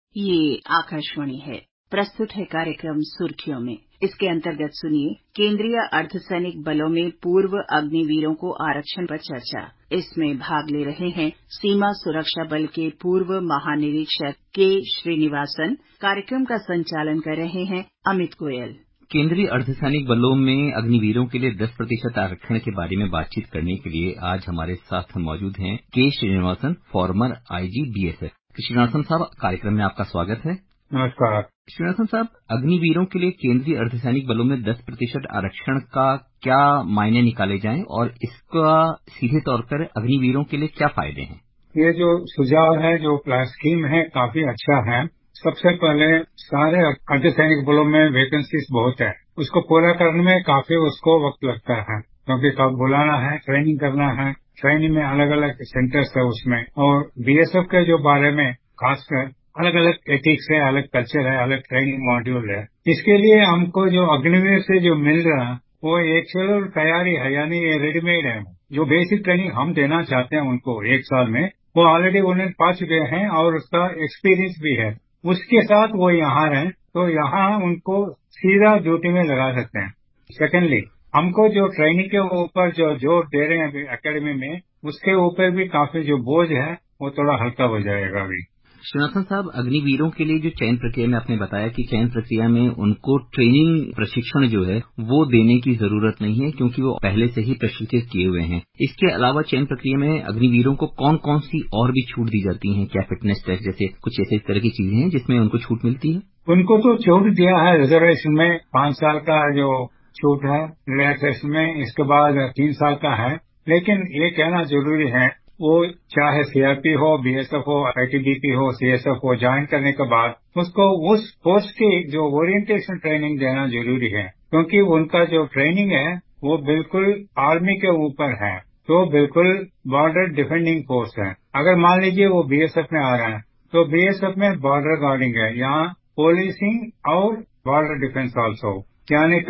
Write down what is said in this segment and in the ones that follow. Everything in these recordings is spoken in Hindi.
ये आकाशवाणी है। प्रस्तुत है कार्यक्रम सुर्खियों में। इसके अंतर्गत सुनिए केंद्रीय अर्धसैनिक बलों में पूर्व अग्निवीरों को आरक्षण पर चर्चा। इसमें भाग ले रहे हैं सीमा सुरक्षा बल के पूर्व महानिरीक्षक के श्रीनिवासन। कार्यक्रम का संचालन कर रहे हैं अमित गोयल। केंद्रीय अर्धसैनिक बलों में अग्निवीरों के लिए 10% आरक्षण के बारे में बातचीत करने के लिए आज हमारे साथ मौजूद हैं K Srinivasan, former I G B S F. Srinivasan साहब, कार्यक्रम में आपका स्वागत है। नमस्कार। श्रीनिवासन साहब, अग्निवीरों के लिए केंद्रीय अर्धसैनिक बलों में 10% आरक्षण का क्या मायने निकाले जाएं और इसका सीधे तौर पर अग्निवीरों के लिए क्या फायदे हैं? ये जो सुझाव है, जो स्कीम है, काफी अच्छा है। सबसे पहले सारे अर्धसैनिक बलों में वैकेंसीज बहुत है, उसको पूरा करने में काफी उसको वक्त लगता है, क्योंकि कब बुलाना है, ट्रेनिंग करना है, ट्रेनिंग में अलग अलग सेंटर्स है उसमें, और बीएसएफ के जो बारे में खासकर अलग अलग एथिक्स है, अलग कल्चर है, अलग ट्रेनिंग मॉड्यूल है। इसके लिए हमको जो अग्निवीर से जो मिल रहा वो एक्चुअल तैयारी है, यानी ये रेडीमेड है। जो बेसिक ट्रेनिंग हम देना चाहते हैं उनको 1 साल में, वो ऑलरेडी उन्हें पा चुके हैं और उसका एक्सपीरियंस भी है। उसके साथ वो यहाँ रहें तो यहाँ उनको सीधा ड्यूटी में लगा सकते हैं। सेकेंडली, हमको जो ट्रेनिंग के ऊपर जो जोर दे रहे हैं एकेडमी में, उसके ऊपर भी काफी जो बोझ है वो थोड़ा हल्का हो जाएगा अभी। श्रीनिवासन साहब, अग्निवीरों के लिए जो चयन प्रक्रिया में आपने बताया कि चयन प्रक्रिया में उनको ट्रेनिंग प्रशिक्षण जो है वो देने की जरूरत नहीं है, क्योंकि वो पहले से ही प्रशिक्षित किए हुए हैं। इसके अलावा चयन प्रक्रिया में अग्निवीरों को कौन कौन सी और भी छूट दी जाती है? क्या फिटनेस टेस्ट जैसे कुछ ऐसे तरह की चीजें हैं जिसमें उनको छूट मिलती है? उनको तो छूट दिया है रिजर्वेशन में, 5 साल का जो छूट है रिलैक्सेशन में, इसके बाद 3 साल का है। लेकिन ये कहना जरूरी है, वो चाहे सीआरपी हो, बीएसएफ हो, आईटीबीपी हो, सीएसएफ हो, ज्वाइन करने के बाद उसको उस पोस्ट की जो ओरिएंटेशन ट्रेनिंग देना जरूरी है, क्योंकि उनका जो ट्रेनिंग है वो बिल्कुल आर्मी के ऊपर है, तो बिल्कुल बॉर्डर डिफेंडिंग फोर्स है। अगर मान लीजिए वो बीएसएफ में आ रहा है तो बीएसएफ में बॉर्डर गार्डिंग है, यहाँ पोलिसिंग और बॉर्डर डिफेंस ऑल्सो, यानी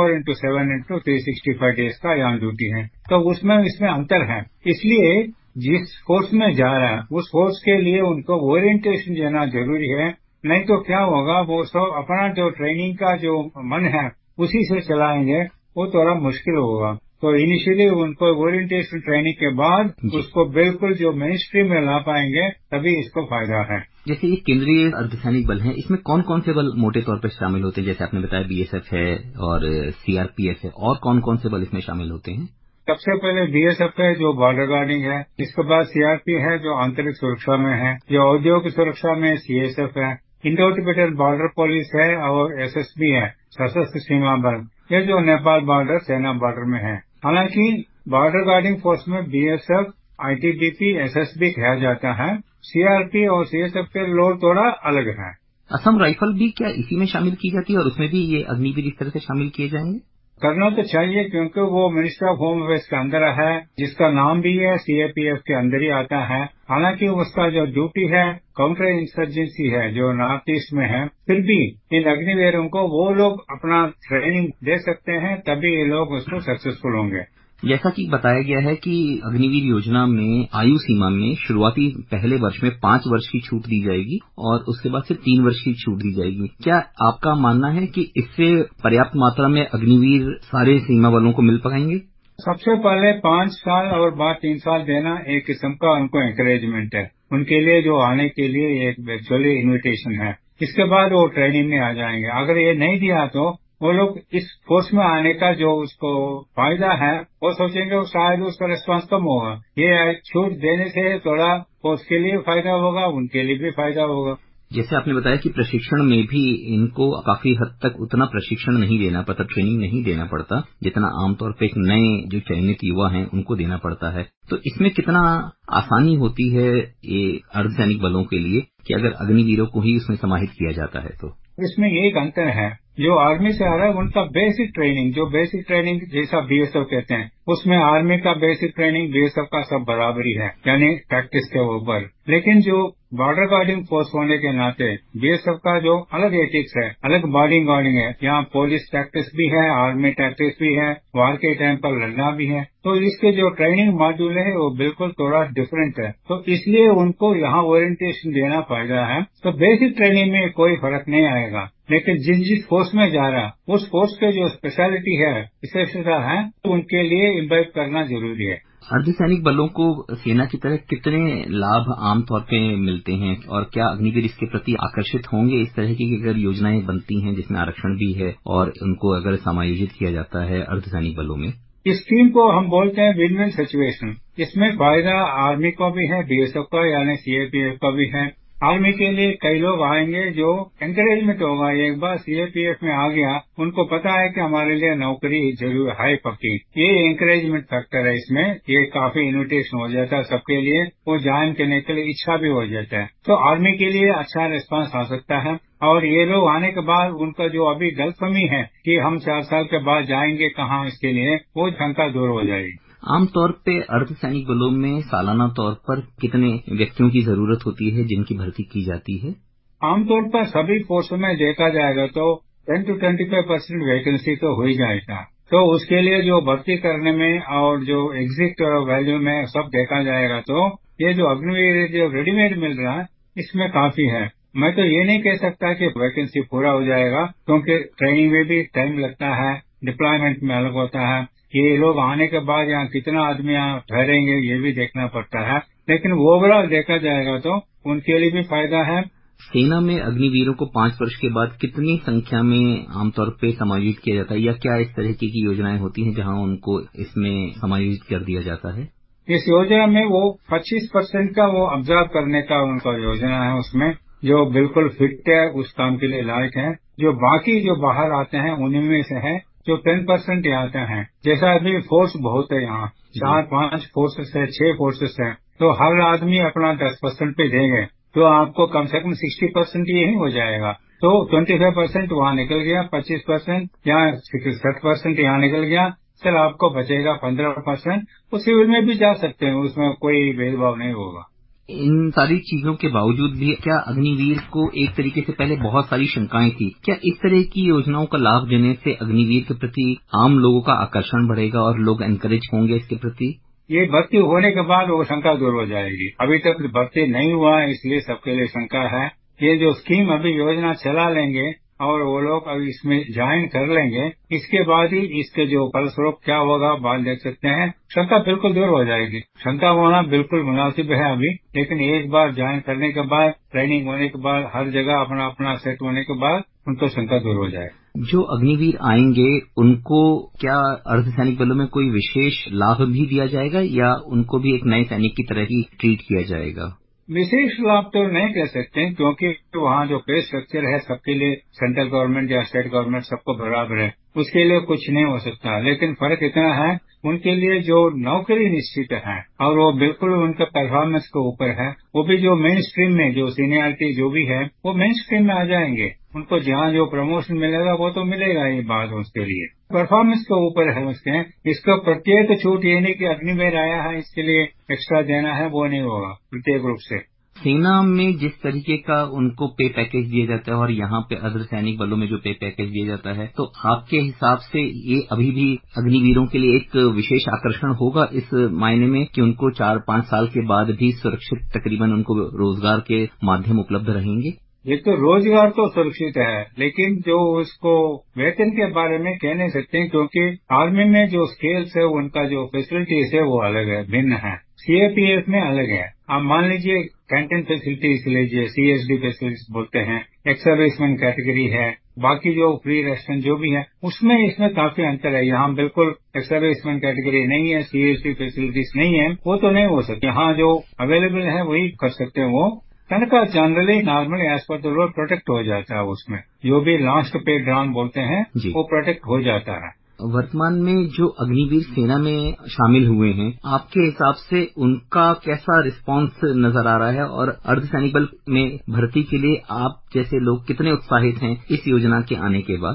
24/7/365 डेज का यहाँ ड्यूटी है। तो उसमें इसमें अंतर है। इसलिए जिस फोर्स में जा रहा है उस फोर्स के लिए उनको ओरिएंटेशन देना जरूरी है। नहीं तो क्या होगा, वो सब अपना जो ट्रेनिंग का जो मन है उसी से चलाएंगे, वो थोड़ा मुश्किल होगा। तो इनिशियली उनको ओरिएंटेशन ट्रेनिंग के बाद उसको बिल्कुल जो मेन स्ट्रीम में ला पाएंगे, तभी इसको फायदा है। जैसे ये केंद्रीय अर्धसैनिक बल है, इसमें कौन कौन से बल मोटे तौर पर शामिल होते हैं? जैसे आपने बताया बीएसएफ है और सीआरपीएफ है, और कौन कौन से बल इसमें शामिल होते हैं? सबसे पहले बीएसएफ है जो बॉर्डर गार्डिंग है, इसके बाद सीआरपी है जो आंतरिक सुरक्षा में है, जो औद्योगिक सुरक्षा में सीएसएफ है, इंडो तिब्बतन बॉर्डर पुलिस है और एसएसबी है, सशस्त्र सीमा बल, ये जो नेपाल बॉर्डर सेना बॉर्डर में है। हालांकि बॉर्डर गार्डिंग फोर्स में बीएसएफ, आईटीबीपी, एसएसबी कहा जाता है। सीआरपी और सीएसएफ के लोग थोड़ा अलग है। असम राइफल भी क्या इसी में शामिल की जाती है और उसमें भी ये अग्निवीर इस तरह से शामिल किए जाएंगे? करना तो चाहिए, क्योंकि वो मिनिस्ट्री ऑफ होम अफेयर्स के अंदर है, जिसका नाम भी है सीएपीएफ के अंदर ही आता है। हालांकि उसका जो ड्यूटी है काउंटर इंसर्जेंसी है जो नॉर्थ ईस्ट में है, फिर भी इन अग्निवीरों को वो लोग अपना ट्रेनिंग दे सकते हैं, तभी ये लोग उसको सक्सेसफुल होंगे। जैसा कि बताया गया है कि अग्निवीर योजना में आयु सीमा में शुरुआती पहले वर्ष में 5 वर्ष की छूट दी जाएगी और उसके बाद फिर 3 वर्ष की छूट दी जाएगी। क्या आपका मानना है कि इससे पर्याप्त मात्रा में अग्निवीर सारे सीमा बलों को मिल पाएंगे? सबसे पहले 5 साल और बाद 3 साल देना एक किस्म का उनको एनकरेजमेंट है, उनके लिए जो आने के लिए एक एक्चुअली इन्विटेशन है। इसके बाद वो ट्रेनिंग में आ जाएंगे। अगर ये नहीं दिया तो वो लोग इस फोर्स में आने का जो उसको फायदा है वो सोचेंगे शायद उसका रिस्पांस कम होगा। ये छूट देने से थोड़ा फोर्स के लिए फायदा होगा, उनके लिए भी फायदा होगा। जैसे आपने बताया कि प्रशिक्षण में भी इनको काफी हद तक उतना प्रशिक्षण नहीं देना पड़ता, ट्रेनिंग नहीं देना पड़ता, जितना आमतौर पर एक नए जो चयनित युवा हैं उनको देना पड़ता है। तो इसमें कितना आसानी होती है ये अर्धसैनिक बलों के लिए कि अगर अग्निवीरों को ही उसमें समाहित किया जाता है तो? इसमें एक अंतर है, जो आर्मी से आ रहा है उनका बेसिक ट्रेनिंग जैसा बीएसएफ कहते हैं, उसमें आर्मी का बेसिक ट्रेनिंग बीएसएफ का सब बराबरी है, यानी प्रैक्टिस के ऊपर। लेकिन जो बॉर्डर गार्डिंग फोर्स होने के नाते बीएसएफ का जो अलग एथिक्स है, अलग बॉर्डर गार्डिंग है, यहाँ पुलिस टैक्टिक्स भी है, आर्मी टैक्टिक्स भी है, वार के टाइम पर लड़ना भी है, तो इसके जो ट्रेनिंग मॉड्यूल है वो बिल्कुल थोड़ा डिफरेंट है। तो इसलिए उनको यहाँ ओरिएंटेशन देना पड़ता है। तो बेसिक ट्रेनिंग में कोई फर्क नहीं आएगा, लेकिन जिस फोर्स में जा रहा है उस फोर्स के जो स्पेशलिटी है, विशेषता है, तो उनके लिए इम्बाइब करना जरूरी है। अर्धसैनिक बलों को सेना की तरह कितने लाभ आमतौर पे मिलते हैं और क्या अग्निवीर इसके प्रति आकर्षित होंगे? इस तरह की अगर योजनाएं बनती हैं जिसमें आरक्षण भी है और उनको अगर समायोजित किया जाता है अर्धसैनिक बलों में, इस स्कीम को हम बोलते हैं विन विन सिचुएशन। इसमें फायदा आर्मी को भी है, बीएसएफ का यानी सीएपीएफ का भी है। आर्मी के लिए कई लोग आएंगे जो एनकरेजमेंट होगा, एक बार सीएपीएफ में आ गया उनको पता है कि हमारे लिए नौकरी जरूर है पक्की, ये एनकरेजमेंट फैक्टर है इसमें। ये काफी इन्विटेशन हो जाता है सबके लिए, वो ज्वाइन करने के लिए इच्छा भी हो जाता है। तो आर्मी के लिए अच्छा रिस्पांस आ सकता है। और ये लोग आने के बाद उनका जो अभी गलतफहमी है कि हम 4 साल के बाद जाएंगे कहाँ, इसके लिए वो शंका दूर हो जाएगी। आमतौर पे अर्धसैनिक बलों में सालाना तौर पर कितने व्यक्तियों की जरूरत होती है जिनकी भर्ती की जाती है? आमतौर पर सभी फोर्सों में देखा जाएगा तो 10 to 25% वैकेंसी तो हो ही जाएगा। तो उसके लिए जो भर्ती करने में और जो एग्जिट वैल्यू में सब देखा जाएगा, तो ये जो अग्निवीर जो रेडीमेड मिल रहा है इसमें काफी है। मैं तो ये नहीं कह सकता कि वैकेंसी पूरा हो जाएगा, क्योंकि ट्रेनिंग में भी टाइम लगता है, डिप्लॉयमेंट में अलग होता है। ये लोग आने के बाद यहाँ कितना आदमी यहाँ ठहरेंगे ये भी देखना पड़ता है, लेकिन ओवरऑल देखा जाएगा तो उनके लिए भी फायदा है। सेना में अग्निवीरों को 5 वर्ष के बाद कितनी संख्या में आमतौर पे समायोजित किया जाता है, या क्या इस तरह की योजनाएं होती हैं जहां उनको इसमें समायोजित कर दिया जाता है? इस योजना में वो 25% का वो ऑब्जर्व करने का उनका योजना है, उसमें जो बिल्कुल फिट है, उस काम के लिए लायक है। जो बाकी जो बाहर आते हैं उन्हीं में से है जो 10% आते हैं। जैसा अभी फोर्स बहुत है, यहाँ 4-5 फोर्सेस है, 6 फोर्सेस है, तो हर आदमी अपना 10% पे देंगे तो आपको कम से कम 60% यही हो जाएगा। तो 25% वहाँ निकल गया, 25% यहाँ 60% यहाँ निकल गया, सर आपको बचेगा 15%। वो सिविल में भी जा सकते हैं, उसमें कोई भेदभाव नहीं होगा। इन सारी चीजों के बावजूद भी क्या अग्निवीर को एक तरीके से पहले बहुत सारी शंकाएं थी, क्या इस तरह की योजनाओं का लाभ देने से अग्निवीर के प्रति आम लोगों का आकर्षण बढ़ेगा और लोग एनकरेज होंगे इसके प्रति? ये भर्ती होने के बाद वो शंका दूर हो जाएगी। अभी तक भर्ती नहीं हुआ है, इसलिए सबके लिए शंका है। ये जो स्कीम अभी योजना चला लेंगे और वो लोग अभी इसमें ज्वाइन कर लेंगे, इसके बाद ही इसके जो फलस्वरूप क्या होगा बात देख सकते हैं। शंका बिल्कुल दूर हो जाएगी। शंका होना बिल्कुल मुनासिब है अभी, लेकिन एक बार ज्वाइन करने के बाद, ट्रेनिंग होने के बाद, हर जगह अपना अपना सेट होने के बाद उनको शंका दूर हो जाए। जो अग्निवीर आएंगे उनको क्या अर्धसैनिक बलों में कोई विशेष लाभ भी दिया जाएगा या उनको भी एक नए सैनिक की तरह ही ट्रीट किया जाएगा? विशेष लाभ तो नहीं कह सकते, क्योंकि वहाँ जो पे स्ट्रक्चर है सबके लिए, सेंट्रल गवर्नमेंट या स्टेट गवर्नमेंट सबको बराबर है, उसके लिए कुछ नहीं हो सकता। लेकिन फर्क इतना है, उनके लिए जो नौकरी निश्चित है और वो बिल्कुल उनके परफॉर्मेंस के ऊपर है। वो भी जो मेन स्ट्रीम में जो सीनियरिटी जो भी है वो मेन स्ट्रीम में आ जाएंगे। उनको जहाँ जो प्रमोशन मिलेगा वो तो मिलेगा ही बात, उसके लिए परफॉर्मेंस के ऊपर है उसके। इसका प्रत्येक छूट ये नहीं कि अग्निवीर आया है इसके लिए एक्स्ट्रा देना है, वो नहीं होगा प्रत्येक रूप से। सेना में जिस तरीके का उनको पे पैकेज दिया जाता है और यहाँ पे अर्धसैनिक बलों में जो पे पैकेज दिया जाता है, तो आपके हिसाब से ये अभी भी अग्निवीरों के लिए एक विशेष आकर्षण होगा इस मायने में कि उनको 4-5 साल के बाद भी सुरक्षित तकरीबन उनको रोजगार के माध्यम उपलब्ध रहेंगे? ये तो रोजगार तो सुरक्षित है, लेकिन जो उसको वेतन के बारे में कह नहीं सकते, क्योंकि आर्मी में जो स्केल्स है उनका जो फैसिलिटीज है वो अलग है, भिन्न है। सीएपीएफ में अलग है। आप मान लीजिए कैंटीन फैसिलिटीज लीजिए, सीएसडी फैसिलिटीज बोलते हैं, एक्स सर्विसमैन कैटेगरी है, बाकी जो फ्री रेस्टोरेंट जो भी है उसमें इसमें काफी अंतर है। यहाँ बिल्कुल एक्स सर्विसमैन कैटेगरी नहीं है, सीएसडी फैसिलिटीज नहीं है, वो तो नहीं हो सकती। यहाँ जो अवेलेबल है वही कर सकते हैं। वो तनख्वाह generally normally as per the law protect हो जाता है, उसमें जो भी लास्ट पे ड्राउन बोलते हैं वो प्रोटेक्ट हो जाता है। वर्तमान में जो अग्निवीर सेना में शामिल हुए हैं, आपके हिसाब से उनका कैसा रिस्पांस नजर आ रहा है और अर्धसैनिक बल में भर्ती के लिए आप जैसे लोग कितने उत्साहित हैं इस योजना के आने के बाद?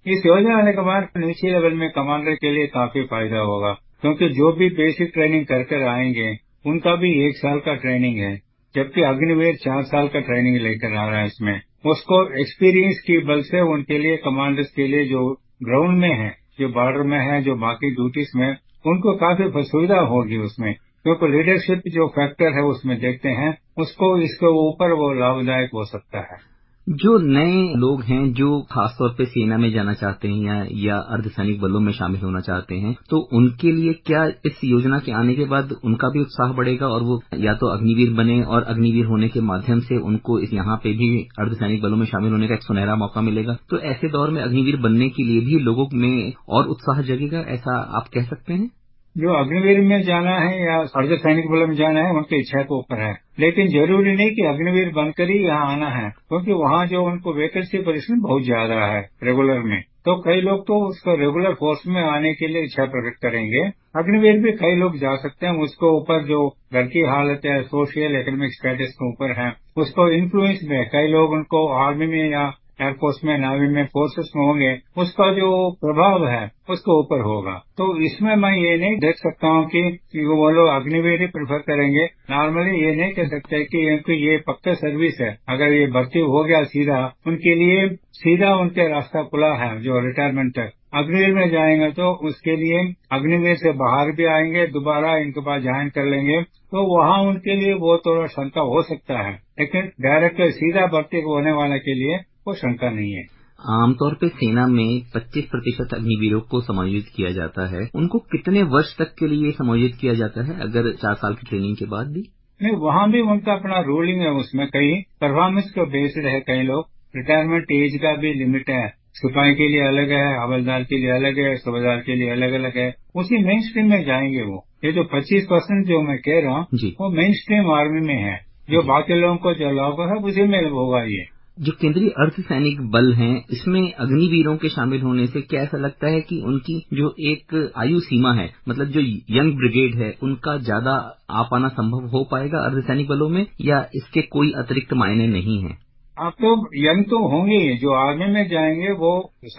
इस योजना आने के बाद नीचे लेवल में कमांडर के लिए काफी फायदा होगा, क्योंकि जो भी बेसिक ट्रेनिंग कर आएंगे उनका भी 1 साल का ट्रेनिंग है, जबकि अग्निवीर 4 साल का ट्रेनिंग लेकर आ रहा है। इसमें उसको एक्सपीरियंस की बल से उनके लिए कमांडर्स के लिए जो ग्राउंड में है, जो बॉर्डर में है, जो बाकी ड्यूटीज में, उनको काफी सुविधा होगी उसमें, क्योंकि लीडरशिप जो फैक्टर है उसमें देखते हैं, उसको इसके ऊपर वो लाभदायक हो सकता है। जो नए लोग हैं जो खासतौर पे सेना में जाना चाहते हैं या अर्धसैनिक बलों में शामिल होना चाहते हैं, तो उनके लिए क्या इस योजना के आने के बाद उनका भी उत्साह बढ़ेगा और वो या तो अग्निवीर बने और अग्निवीर होने के माध्यम से उनको यहाँ पे भी अर्धसैनिक बलों में शामिल होने का एक सुनहरा मौका मिलेगा? तो ऐसे दौर में अग्निवीर बनने के लिए भी लोगों में और उत्साह जगेगा, ऐसा आप कह सकते हैं? जो अग्निवीर में जाना है या अर्धसैनिक बलों में जाना है उनकी इच्छा के ऊपर है, लेकिन जरूरी नहीं कि अग्निवीर बनकर ही यहाँ आना है, क्योंकि वहाँ जो उनको वैकेंसी पोजीशन बहुत ज्यादा है रेगुलर में, तो कई लोग तो उसको रेगुलर फोर्स में आने के लिए इच्छा प्रकट करेंगे। अग्निवीर भी कई लोग जा सकते हैं, उसके ऊपर जो घर की हालत है, सोशल इकोनॉमिक स्टेटस के ऊपर है, उसको इन्फ्लुएंस में कई लोग उनको आर्मी में या एयरफोर्स में, नावी में, फोर्सेस में होंगे, उसका जो प्रभाव है उसके ऊपर होगा। तो इसमें मैं ये नहीं देख सकता हूँ कि वो लोग अग्निवीर ही प्रेफर करेंगे। नॉर्मली ये नहीं कह सकते कि इनकी ये पक्का सर्विस है, अगर ये भर्ती हो गया सीधा, उनके लिए सीधा उनके रास्ता खुला है जो रिटायरमेंट तक। अग्निवीर में जाएंगे तो उसके लिए अग्निवीर से बाहर भी आएंगे, दोबारा इनके पास ज्वाइन कर लेंगे, तो वहाँ उनके लिए वो थोड़ा शंका हो सकता है, लेकिन डायरेक्ट सीधा भर्ती होने वाले के लिए वो शंका नहीं है। आमतौर पे सेना में 25% अग्निवीरों को समायोजित किया जाता है। उनको कितने वर्ष तक के लिए समायोजित किया जाता है, अगर 4 साल की ट्रेनिंग के बाद भी? नहीं, वहाँ भी उनका अपना रूलिंग है, उसमें कई परफॉर्मेंस को बेस्ड है। कई लोग रिटायरमेंट एज का भी लिमिट है, सिपाही के लिए अलग है, हवलदार के लिए अलग है, सूबेदार के लिए अलग अलग है, उसी मेन स्ट्रीम में जाएंगे वो। ये जो 25% जो मैं कह रहा हूँ वो मेन स्ट्रीम आर्मी में है, जो बाकी लोगों को जो लागू है उसी में होगा। ये जो केंद्रीय अर्धसैनिक बल हैं, इसमें अग्निवीरों के शामिल होने से क्या ऐसा लगता है कि उनकी जो एक आयु सीमा है, मतलब जो यंग ब्रिगेड है, उनका ज्यादा आ पाना संभव हो पाएगा अर्धसैनिक बलों में, या इसके कोई अतिरिक्त मायने नहीं है? आप तो यंग तो होंगे, जो आर्मी में जाएंगे वो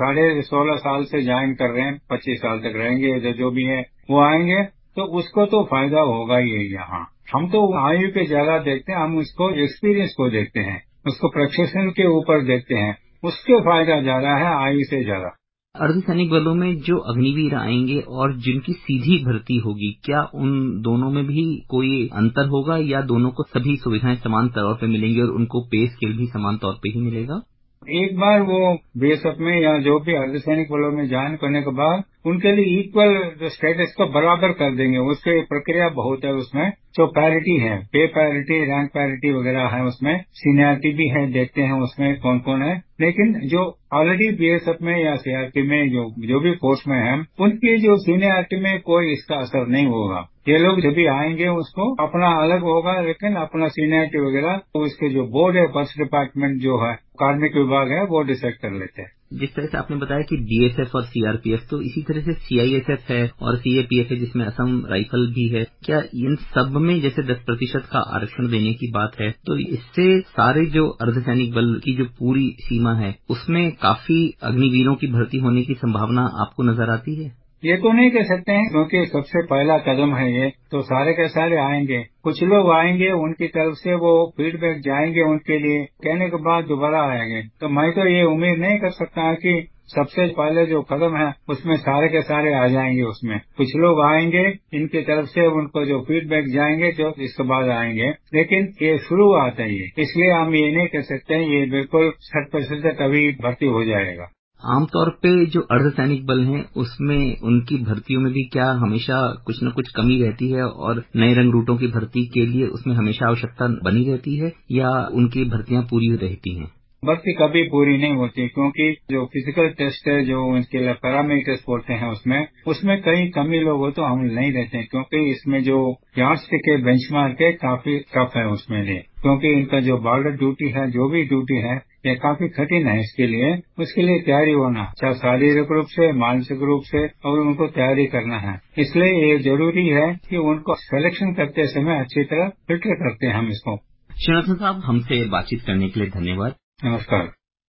16.5 साल से ज्वाइन कर रहे हैं, 25 साल तक रहेंगे, जो भी है वो आएंगे, तो उसको तो फायदा होगा ही। यहाँ हम तो आयु पे ज्यादा देखते हैं, हम उसको एक्सपीरियंस को देखते हैं, उसको प्रशिक्षण के ऊपर देखते हैं, उसके फायदा ज्यादा है आयु से ज्यादा। अर्धसैनिक बलों में जो अग्निवीर आएंगे और जिनकी सीधी भर्ती होगी, क्या उन दोनों में भी कोई अंतर होगा, या दोनों को सभी सुविधाएं समान तौर पे मिलेंगी और उनको पे स्केल भी समान तौर पे ही मिलेगा? एक बार वो बीएसएफ में या जो भी अर्धसैनिक बलों में ज्वाइन करने के बाद उनके लिए इक्वल स्टेटस को बराबर कर देंगे। उसकी प्रक्रिया बहुत है, उसमें जो पैरिटी है, पे पैरिटी, रैंक पैरिटी वगैरह है, उसमें सीनियरिटी भी है, देखते हैं उसमें कौन कौन है। लेकिन जो ऑलरेडी बीएसएफ में या सीआरपी में जो भी फोर्स में है, उनकी जो सीनियरिटी में कोई इसका असर नहीं होगा। ये लोग जब भी आएंगे उसको अपना अलग होगा, लेकिन अपना सीनियरिटी वगैरह तो इसके जो बोर्ड है, फर्स्ट डिपार्टमेंट जो है, कार्मिक विभाग है, वो डिसाइड कर लेते हैं। जिस तरह से आपने बताया कि बीएसएफ और सीआरपीएफ, तो इसी तरह से सीआईएसएफ है और सीएपीएफ है, जिसमें असम राइफल भी है। क्या इन सब में जैसे 10% का आरक्षण देने की बात है, तो इससे सारे जो अर्धसैनिक बल की जो पूरी सीमा है उसमें काफी अग्निवीरों की भर्ती होने की संभावना आपको नजर आती है? ये तो नहीं कह सकते हैं, क्योंकि सबसे पहला कदम है ये, तो सारे के सारे आएंगे। कुछ लोग आएंगे, उनकी तरफ से वो फीडबैक जाएंगे उनके लिए, कहने के बाद दोबारा आएंगे। तो मैं तो ये उम्मीद नहीं कर सकता कि सबसे पहले जो कदम है उसमें सारे के सारे आ जाएंगे। उसमें कुछ लोग आएंगे, इनकी तरफ से उनको जो फीडबैक जाएंगे, जो इसके बाद आएंगे, लेकिन ये शुरुआत है ये, इसलिए हम ये नहीं कह सकते ये बिल्कुल 60% अभी भर्ती हो जाएगा। आमतौर पे जो अर्धसैनिक बल हैं उसमें उनकी भर्तियों में भी क्या हमेशा कुछ न कुछ कमी रहती है, और नए रंग रूटों की भर्ती के लिए उसमें हमेशा आवश्यकता बनी रहती है, या उनकी भर्तियां पूरी रहती हैं? भर्ती कभी पूरी नहीं होती, क्योंकि जो फिजिकल टेस्ट है, जो उनके लिए पैरामीटर्स बोलते हैं, उसमें कई कमी लोग हो तो हम नहीं रहते हैं, क्योंकि इसमें जो यार्डस्टिक है, बेंचमार्क है, काफी टफ है उसमें लिए, क्योंकि इनका जो बॉर्डर ड्यूटी है, जो भी ड्यूटी है, ये काफी कठिन है। इसके लिए उसके लिए तैयारी होना, चाहे शारीरिक रूप से, मानसिक रूप से, और उनको तैयारी करना है। इसलिए ये जरूरी है कि उनको सिलेक्शन करते समय अच्छी तरह फिल्टर करते हैं हम इसको। श्रीनाथन साहब, हमसे बातचीत करने के लिए धन्यवाद। नमस्कार।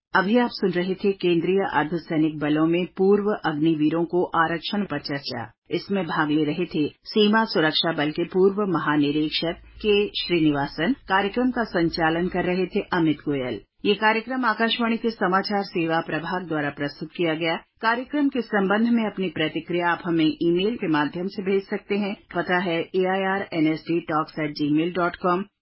अभी आप सुन रहे थे केंद्रीय अर्धसैनिक बलों में पूर्व अग्निवीरों को आरक्षण पर चर्चा। इसमें भाग ले रहे थे सीमा सुरक्षा बल के पूर्व महानिरीक्षक के श्रीनिवासन। कार्यक्रम का संचालन कर रहे थे अमित गोयल। ये कार्यक्रम आकाशवाणी के समाचार सेवा प्रभाग द्वारा प्रस्तुत किया गया। कार्यक्रम के संबंध में अपनी प्रतिक्रिया आप हमें ईमेल के माध्यम से भेज सकते हैं। पता है airnsdtalks@gmail.com।